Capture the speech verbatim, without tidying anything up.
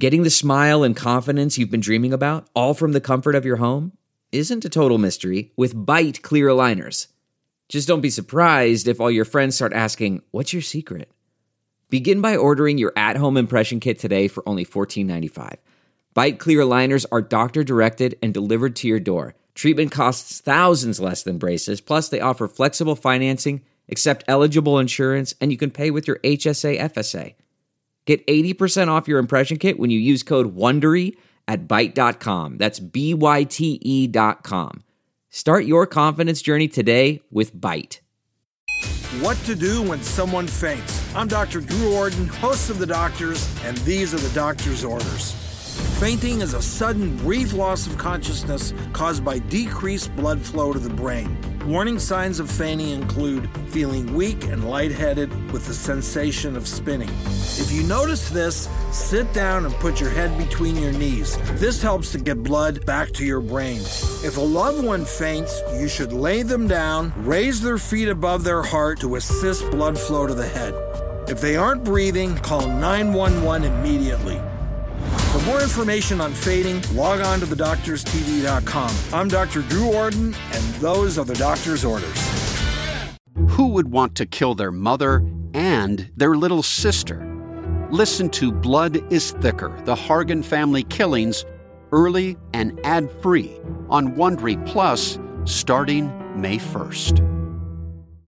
Getting the smile and confidence you've been dreaming about, all from the comfort of your home, isn't a total mystery with Byte clear aligners. Just don't be surprised if all your friends start asking, "What's your secret?" Begin by ordering your at-home impression kit today for only fourteen ninety-five. Byte clear aligners are doctor-directed and delivered to your door. Treatment costs thousands less than braces, plus they offer flexible financing, accept eligible insurance, and you can pay with your H S A F S A. Get eighty percent off your impression kit when you use code WONDERY at byte dot com. That's B Y T E dot com. Start your confidence journey today with Byte. What to do when someone faints. I'm Doctor Drew Ordon, host of The Doctors, and these are the doctor's orders. Fainting is a sudden, brief loss of consciousness caused by decreased blood flow to the brain. Warning signs of fainting include feeling weak and lightheaded with the sensation of spinning. If you notice this, sit down and put your head between your knees. This helps to get blood back to your brain. If a loved one faints, you should lay them down, raise their feet above their heart to assist blood flow to the head. If they aren't breathing, call nine one one immediately. For more information on fainting, log on to the doctors T V dot com. I'm Doctor Drew Ordon, and those are the doctor's orders. Who would want to kill their mother and their little sister? Listen to Blood is Thicker, the Hargan Family Killings, early and ad-free on Wondery Plus starting May first.